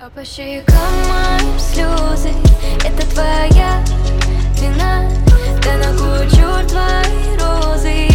А по щекам моим слезы, это твоя вина. Да на кучу твои розы.